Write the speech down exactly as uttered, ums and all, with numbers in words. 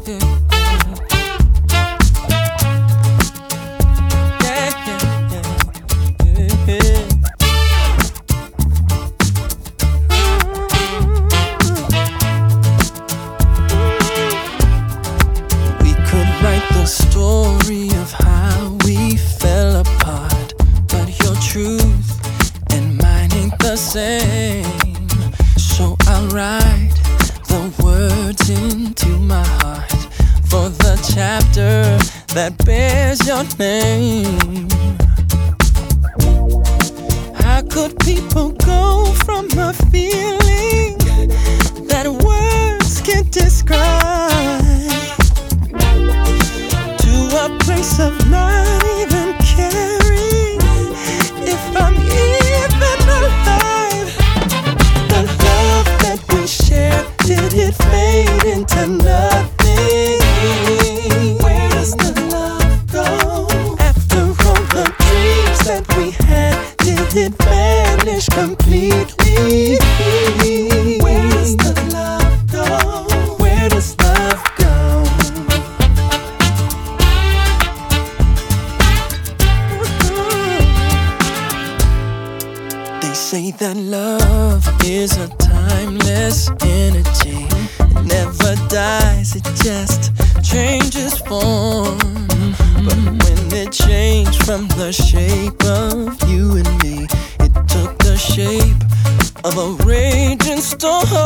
Story of how we fell apart, but your truth and mine ain't the same. So I'll write the words into my heart for the chapter that bears your name. How could people go from a feeling that words can't describe a place of not even caring if I'm even alive? The love that we shared, did it fade into nothing? Where does the love go? After all the dreams that we had, did it vanish completely? Where does the love go? Where does love go? Say that love is a timeless energy. It never dies, it just changes form. But when it changed from the shape of you and me, it took the shape of a raging storm.